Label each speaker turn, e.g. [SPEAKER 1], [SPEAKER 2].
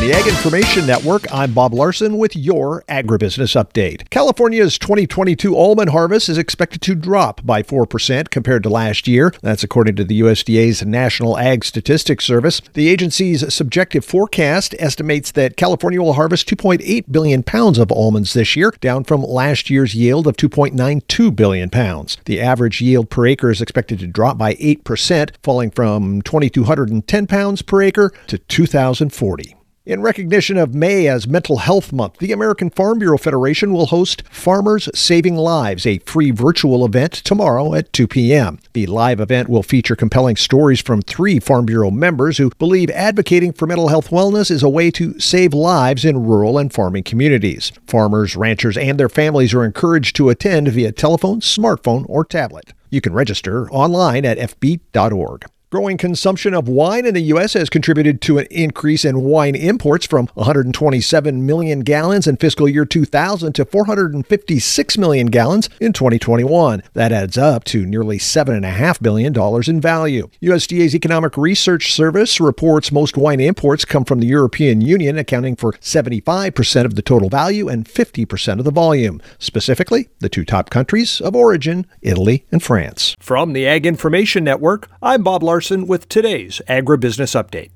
[SPEAKER 1] the Ag Information Network, I'm Bob Larson with your Agribusiness Update. California's 2022 almond harvest is expected to drop by 4% compared to last year. That's according to the USDA's National Ag Statistics Service. The agency's subjective forecast estimates that California will harvest 2.8 billion pounds of almonds this year, down from last year's yield of 2.92 billion pounds. The average yield per acre is expected to drop by 8%, falling from 2,210 pounds per acre to 2,040. In recognition of May as Mental Health Month, the American Farm Bureau Federation will host Farmers Saving Lives, a free virtual event tomorrow at 2 p.m. The live event will feature compelling stories from 3 Farm Bureau members who believe advocating for mental health wellness is a way to save lives in rural and farming communities. Farmers, ranchers, and their families are encouraged to attend via telephone, smartphone, or tablet. You can register online at fb.org. Growing consumption of wine in the U.S. has contributed to an increase in wine imports from 127 million gallons in fiscal year 2000 to 456 million gallons in 2021. That adds up to nearly $7.5 billion in value. USDA's Economic Research Service reports most wine imports come from the European Union, accounting for 75% of the total value and 50% of the volume. Specifically, the 2 top countries of origin, Italy and France. From the Ag Information Network, I'm Bob Larson with today's Agribusiness Update.